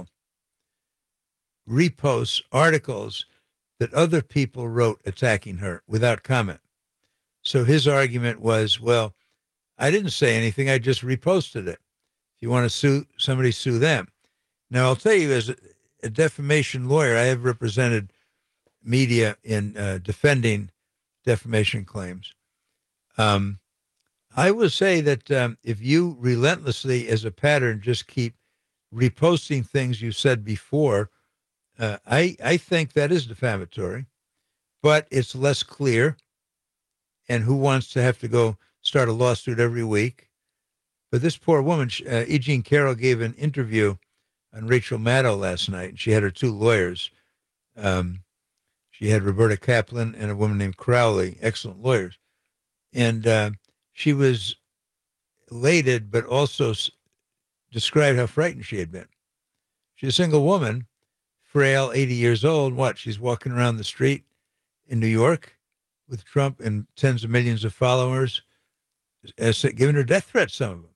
reposts articles that other people wrote attacking her without comment. So his argument was, well, I didn't say anything. I just reposted it. If you want to sue somebody, sue them. Now, I'll tell you, as a, a defamation lawyer, I have represented media in uh, defending defamation claims. Um, I will say that um, if you relentlessly, as a pattern, just keep reposting things you said before, uh, I, I think that is defamatory, but it's less clear. And who wants to have to go start a lawsuit every week? But this poor woman, uh, E. Jean Carroll, gave an interview on Rachel Maddow last night, and she had her two lawyers. Um, she had Roberta Kaplan and a woman named Crowley, excellent lawyers. And uh, she was elated, but also s- described how frightened she had been. She's a single woman, frail, eighty years old. What? She's walking around the street in New York with Trump and tens of millions of followers, as giving her death threats, some of them.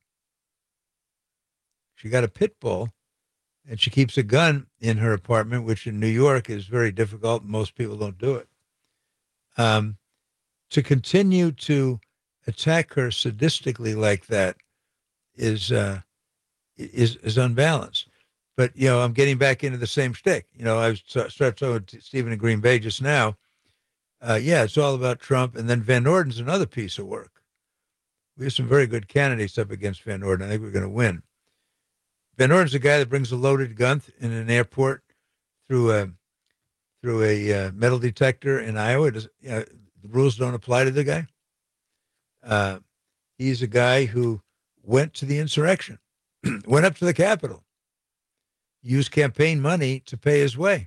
She got a pit bull, and she keeps a gun in her apartment, which in New York is very difficult. Most people don't do it. Um, to continue to attack her sadistically like that is uh, is is unbalanced. But, you know, I'm getting back into the same shtick. You know, I started talking to Stephen in Green Bay just now. Uh, yeah, it's all about Trump. And then Van Orden's another piece of work. We have some very good candidates up against Van Orden. I think we're going to win. Van Orden's the guy that brings a loaded gun in an airport through a through a uh, metal detector in Iowa. Does, you know, the rules don't apply to the guy. Uh, he's a guy who went to the insurrection. went up to the Capitol, used campaign money to pay his way.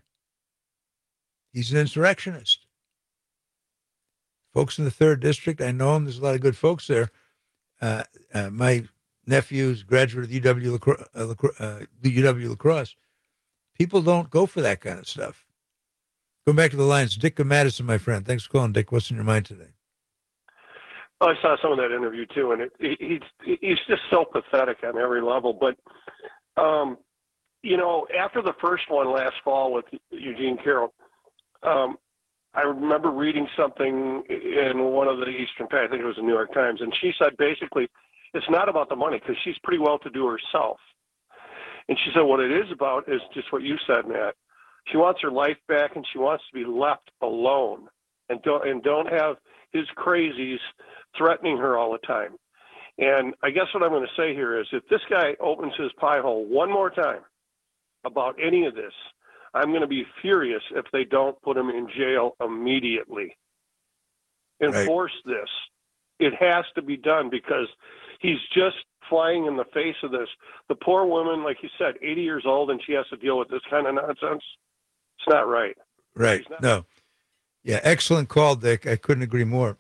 He's an insurrectionist. Folks in the third district, I know him. There's a lot of good folks there. Uh, uh, my nephew's graduate of U W La Crosse, uh, La Crosse, uh, U W La Crosse. People don't go for that kind of stuff. Going back to the lines, Dick Madison, my friend. Thanks for calling, Dick. What's in your mind today? Well, I saw some of that interview too, and it, he, he's he's just so pathetic on every level. But um, you know, after the first one last fall with Eugene Carroll, um, I remember reading something in one of the Eastern, I think it was the New York Times, and she said basically it's not about the money because she's pretty well to do herself. And she said what it is about is just what you said, Matt. She wants her life back, and she wants to be left alone, and don't and don't have his crazies threatening her all the time. And I guess what I'm going to say here is, if this guy opens his pie hole one more time about any of this, I'm going to be furious if they don't put him in jail immediately. Enforce right. this. It has to be done because he's just flying in the face of this. The poor woman, like you said, eighty years old, and she has to deal with this kind of nonsense. It's not right. Right. Not- no. Yeah, excellent call, Dick. I couldn't agree more.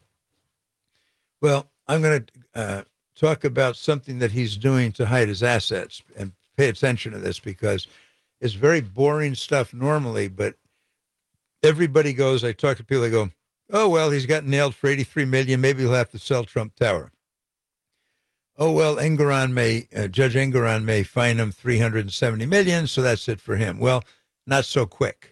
Well, I'm going to uh, talk about something that he's doing to hide his assets, and pay attention to this because it's very boring stuff normally, but everybody goes, I talk to people, they go, oh, well, he's got nailed for eighty-three million dollars. Maybe he'll have to sell Trump Tower. Oh, well, Engoron may, uh, Judge Engoron may fine him three hundred seventy million dollars, so that's it for him. Well, not so quick.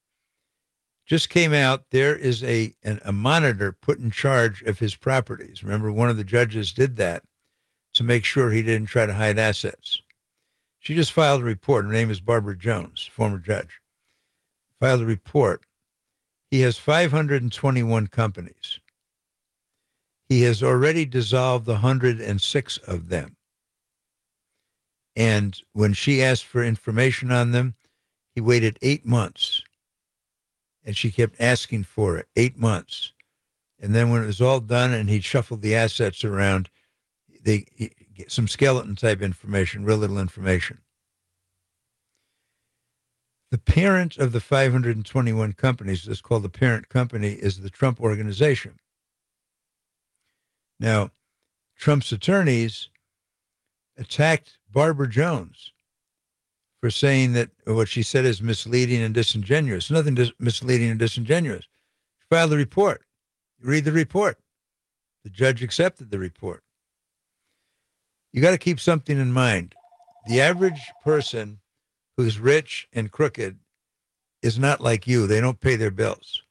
Just came out, there is a an, a monitor put in charge of his properties. Remember, one of the judges did that to make sure he didn't try to hide assets. She just filed a report. Her name is Barbara Jones, former judge. Filed a report. He has five hundred twenty-one companies. He has already dissolved one hundred six of them. And when she asked for information on them, he waited eight months. And she kept asking for it, eight months. And then when it was all done and he shuffled the assets around, they get some skeleton type information, real little information. The parent of the five hundred twenty-one companies, that's called the parent company, is the Trump Organization. Now, Trump's attorneys attacked Barbara Jones for saying that what she said is misleading and disingenuous. Nothing dis- misleading and disingenuous. She filed a report. You read the report. The judge accepted the report. You got to keep something in mind. The average person who's rich and crooked is not like you. They don't pay their bills.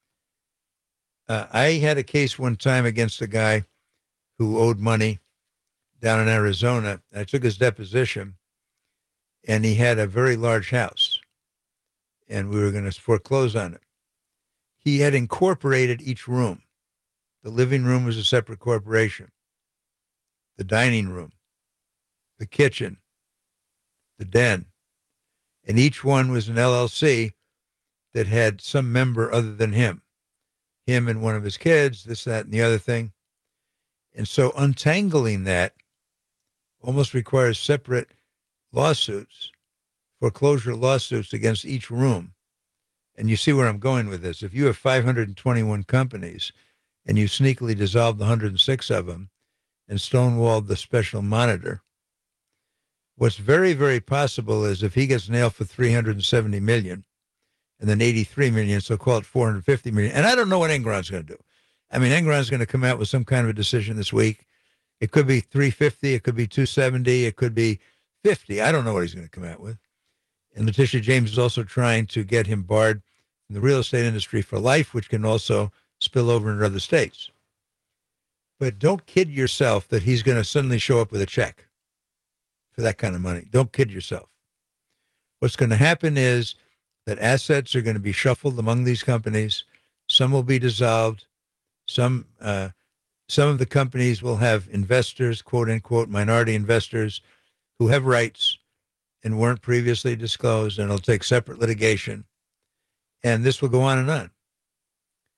Uh, I had a case one time against a guy who owed money down in Arizona. I took his deposition. And he had a very large house, and we were going to foreclose on it. He had incorporated each room. The living room was a separate corporation. The dining room, the kitchen, the den, and each one was an L L C that had some member other than him, him and one of his kids, this, that, and the other thing. And so untangling that almost requires separate lawsuits, foreclosure lawsuits against each room. And you see where I'm going with this. If you have five hundred twenty-one companies and you sneakily dissolved one hundred six of them and stonewalled the special monitor, what's very, very possible is if he gets nailed for three hundred seventy million and then eighty-three million, so call it four hundred fifty million. And I don't know what Engoron's going to do. I mean, Engoron's going to come out with some kind of a decision this week. It could be three fifty, it could be two seventy, it could be fifty. I don't know what he's going to come out with. And Letitia James is also trying to get him barred from the real estate industry for life, which can also spill over into other states. But don't kid yourself that he's going to suddenly show up with a check for that kind of money. Don't kid yourself. What's going to happen is that assets are going to be shuffled among these companies. Some will be dissolved. Some, uh, some of the companies will have investors, quote unquote, minority investors, who have rights and weren't previously disclosed, and it'll take separate litigation. And this will go on and on.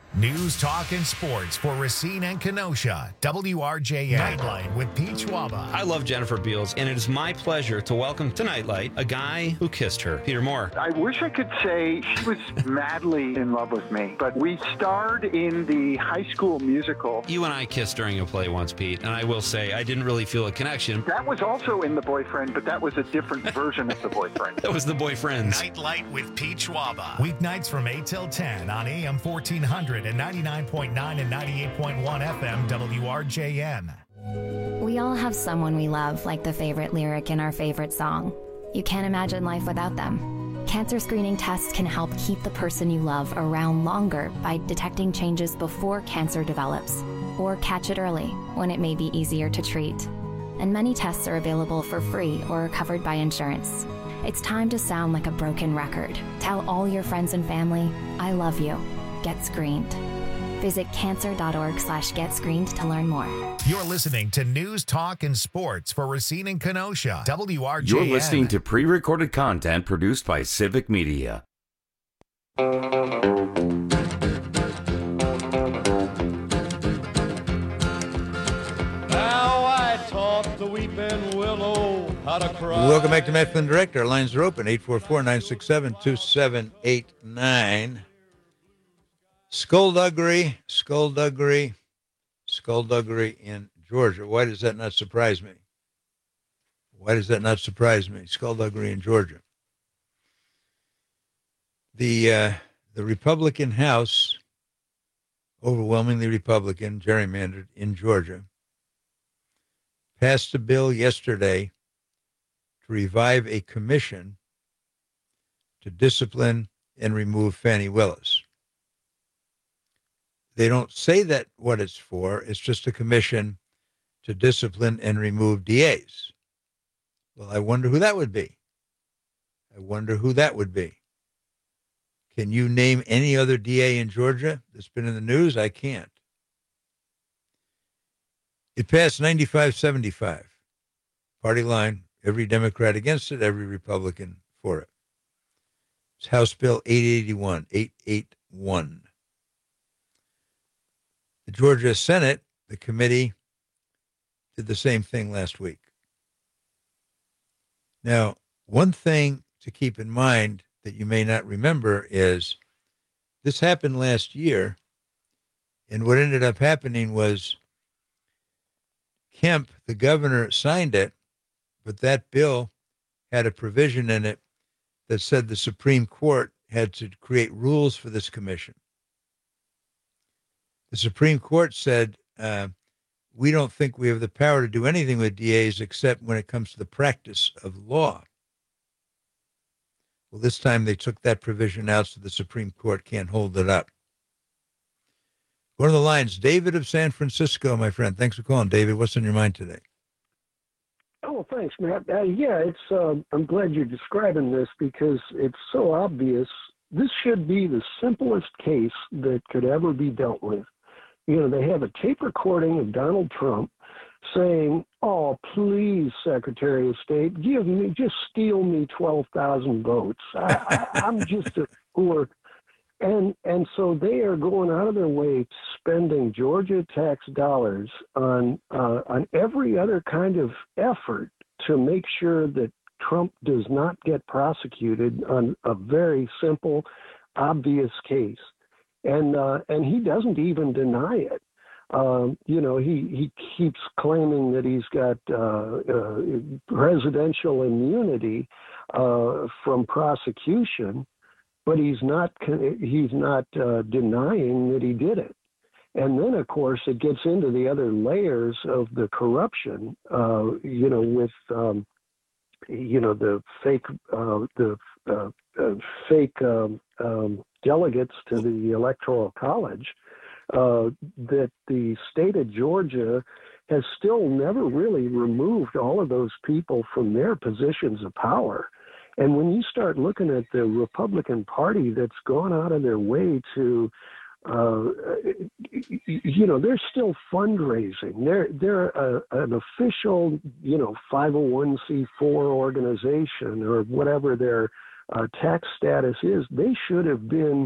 News, talk, and sports for Racine and Kenosha. W R J N Nightlight with Pete Schwaba. I love Jennifer Beals, and it is my pleasure to welcome to Nightlight a guy who kissed her, Peter Moore. I wish I could say she was madly in love with me, but we starred in the High School Musical. You and I kissed during a play once, Pete, and I will say I didn't really feel a connection. That was also in The Boyfriend, but that was a different version of The Boyfriend. That was The Boyfriends. Nightlight with Pete Schwaba. Weeknights from eight till ten on A M fourteen hundred and ninety-nine point nine and ninety-eight point one F M W R J N. We all have someone we love, like the favorite lyric in our favorite song. You can't imagine life without them. Cancer screening tests can help keep the person you love around longer by detecting changes before cancer develops, or catch it early when it may be easier to treat. And many tests are available for free or are covered by insurance. It's time to sound like a broken record. Tell all your friends and family, I love you. Get screened. Visit cancer.org slash get screened to learn more. You're listening to News, Talk, and Sports for Racine and Kenosha. W R J N. You're listening to pre-recorded content produced by Civic Media. Welcome back to Matt Flynn Direct. Our lines are open, eight four four, nine six seven, two seven eight nine. Skullduggery, skullduggery, skullduggery in Georgia. Why does that not surprise me? Why does that not surprise me? Skullduggery in Georgia. The uh, the Republican House, overwhelmingly Republican, gerrymandered in Georgia, passed a bill yesterday to revive a commission to discipline and remove Fani Willis. They don't say that what it's for. It's just a commission to discipline and remove D As. Well, I wonder who that would be. I wonder who that would be. Can you name any other D A in Georgia that's been in the news? I can't. It passed ninety-five seventy-five. Party line, every Democrat against it, every Republican for it. It's House Bill eight eighty-one, eight eighty-one. The Georgia Senate, the committee, did the same thing last week. Now, one thing to keep in mind that you may not remember is this happened last year, and what ended up happening was Kemp, the governor, signed it, but that bill had a provision in it that said the Supreme Court had to create rules for this commission. The Supreme Court said, uh, we don't think we have the power to do anything with D As except when it comes to the practice of law. Well, this time they took that provision out so the Supreme Court can't hold it up. One of the lines, David of San Francisco, my friend. Thanks for calling, David. What's on your mind today? Oh, thanks, Matt. Uh, yeah, it's. Uh, I'm glad you're describing this because it's so obvious. This should be the simplest case that could ever be dealt with. You know, they have a tape recording of Donald Trump saying, oh, please, Secretary of State, give me, just steal me twelve thousand votes. I, I, I'm just a poor. And and so they are going out of their way spending Georgia tax dollars on uh, on every other kind of effort to make sure that Trump does not get prosecuted on a very simple, obvious case. And uh, and he doesn't even deny it. Um, you know, he, he keeps claiming that he's got uh, uh, presidential immunity uh, from prosecution, but he's not he's not uh, denying that he did it. And then, of course, it gets into the other layers of the corruption. Uh, you know, with um, you know the fake uh, the uh, uh, fake um, um, delegates to the Electoral College. Uh, that the state of Georgia has still never really removed all of those people from their positions of power. And when you start looking at the Republican Party that's gone out of their way to, uh, you know, they're still fundraising. They're they're a, an official, you know, five oh one c four organization or whatever their uh, tax status is. They should have been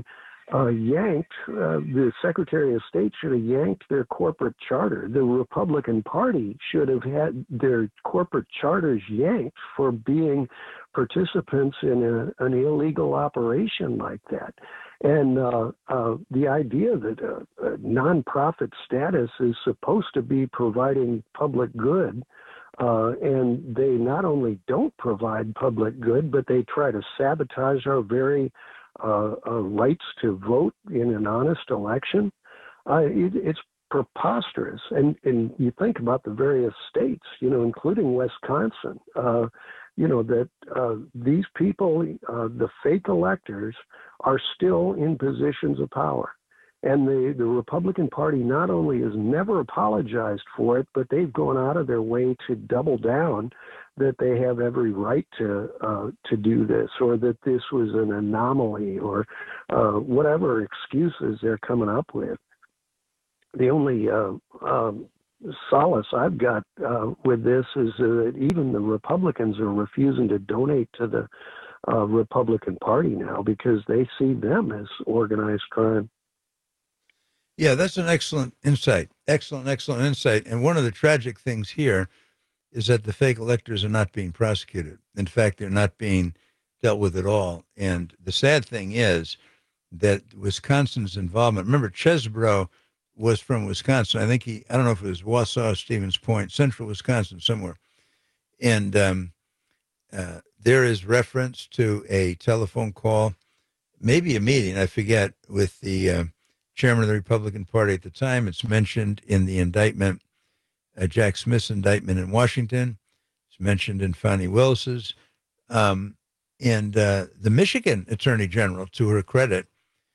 uh, yanked, uh, the Secretary of State should have yanked their corporate charter. The Republican Party should have had their corporate charters yanked for being participants in a, an illegal operation like that. And uh, uh, the idea that a, a nonprofit status is supposed to be providing public good, uh, and they not only don't provide public good, but they try to sabotage our very uh, uh, rights to vote in an honest election. Uh, it, it's preposterous. And, and you think about the various states, you know, including Wisconsin, uh, you know, that uh, these people, uh, the fake electors, are still in positions of power. And the, the Republican Party not only has never apologized for it, but they've gone out of their way to double down that they have every right to uh, to do this, or that this was an anomaly, or uh, whatever excuses they're coming up with. The only uh, um, solace I've got uh, with this is that even the Republicans are refusing to donate to the uh, Republican Party now because they see them as organized crime. Yeah, that's an excellent insight. Excellent, excellent insight. And one of the tragic things here is that the fake electors are not being prosecuted. In fact, they're not being dealt with at all. And the sad thing is that Wisconsin's involvement, remember, Chesbrough was from Wisconsin. I think he, I don't know if it was Wausau, Stevens Point, central Wisconsin, somewhere. And um, uh, there is reference to a telephone call, maybe a meeting, I forget, with the uh, chairman of the Republican Party at the time. It's mentioned in the indictment, uh, Jack Smith's indictment in Washington. It's mentioned in Fani Willis's. Um, and uh, the Michigan Attorney General, to her credit,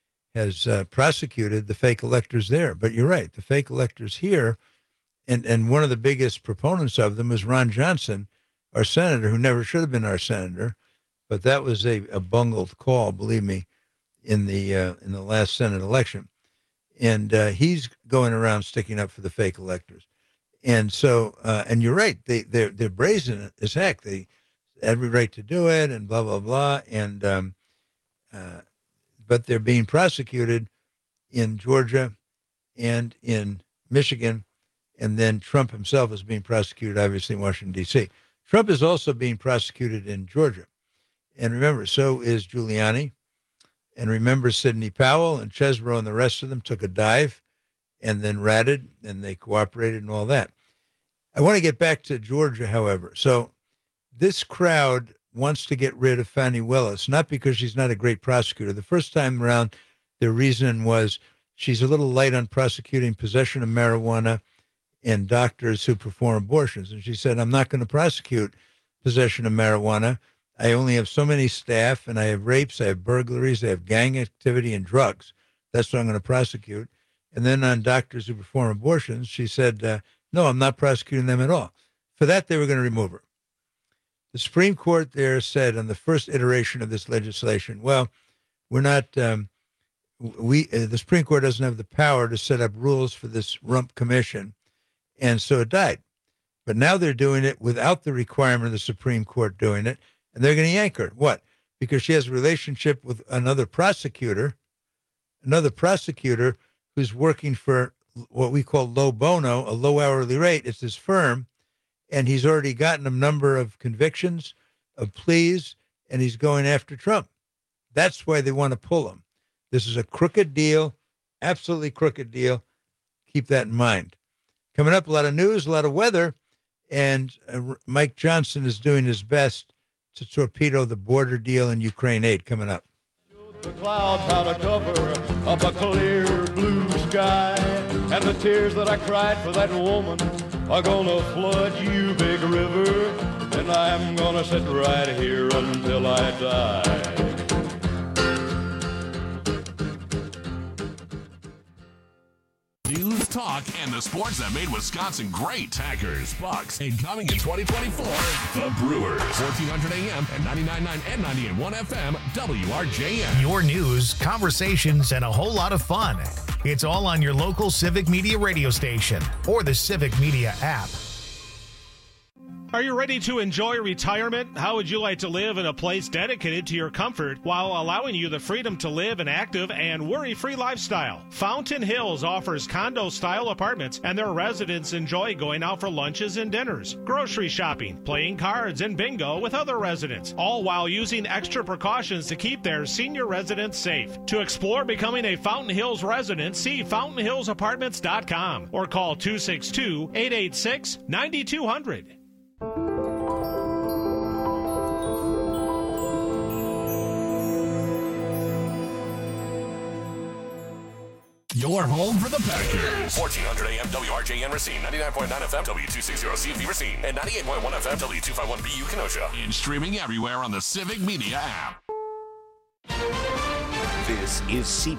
has uh, prosecuted the fake electors there. But you're right, the fake electors here, and, and one of the biggest proponents of them was Ron Johnson, our senator, who never should have been our senator, but that was a, a bungled call, believe me, in the uh, in the last Senate election. And uh, he's going around sticking up for the fake electors. And so, uh, and you're right, they, they're, they're brazen as heck. They have every right to do it and blah, blah, blah. And, um, uh, but they're being prosecuted in Georgia and in Michigan. And then Trump himself is being prosecuted, obviously, in Washington, D C. Trump is also being prosecuted in Georgia. And remember, so is Giuliani. And remember, Sidney Powell and Chesbrough and the rest of them took a dive and then ratted, and they cooperated and all that. I want to get back to Georgia, however. So this crowd wants to get rid of Fani Willis, not because she's not a great prosecutor. The first time around, their reason was she's a little light on prosecuting possession of marijuana and doctors who perform abortions. And she said, I'm not going to prosecute possession of marijuana. I only have so many staff, and I have rapes, I have burglaries, I have gang activity and drugs. That's what I'm going to prosecute. And then on doctors who perform abortions, she said, uh, no, I'm not prosecuting them at all. For that, they were going to remove her. The Supreme Court there said on the first iteration of this legislation, well, we're not, um, we, uh, the Supreme Court doesn't have the power to set up rules for this rump commission. And so it died. But now they're doing it without the requirement of the Supreme Court doing it. And they're going to yank her. What? Because she has a relationship with another prosecutor, another prosecutor who's working for what we call low bono, a low hourly rate. It's his firm, and he's already gotten a number of convictions, of pleas, and he's going after Trump. That's why they want to pull him. This is a crooked deal, absolutely crooked deal. Keep that in mind. Coming up, a lot of news, a lot of weather, and uh, Mike Johnson is doing his best to torpedo the border deal in Ukraine aid. Coming up. The clouds had a cover of a clear blue sky, and the tears that I cried for that woman are gonna flood you, big river, and I'm gonna sit right here until I die. News, talk, and the sports that made Wisconsin great. Packers, Bucks, and coming in twenty twenty-four, the Brewers. fourteen hundred A M and ninety-nine point nine and ninety-eight point one F M, W R J M. Your news, conversations, and a whole lot of fun. It's all on your local Civic Media radio station or the Civic Media app. Are you ready to enjoy retirement? How would you like to live in a place dedicated to your comfort while allowing you the freedom to live an active and worry-free lifestyle? Fountain Hills offers condo-style apartments, and their residents enjoy going out for lunches and dinners, grocery shopping, playing cards, and bingo with other residents, all while using extra precautions to keep their senior residents safe. To explore becoming a Fountain Hills resident, see fountain hills apartments dot com or call two six two, eight eight six, nine two zero zero. Your home for the Packers. fourteen hundred A M W R J N Racine, ninety-nine point nine F M W two sixty C V Racine, and ninety-eight point one F M W two fifty-one B U Kenosha. And streaming everywhere on the Civic Media app. This is C B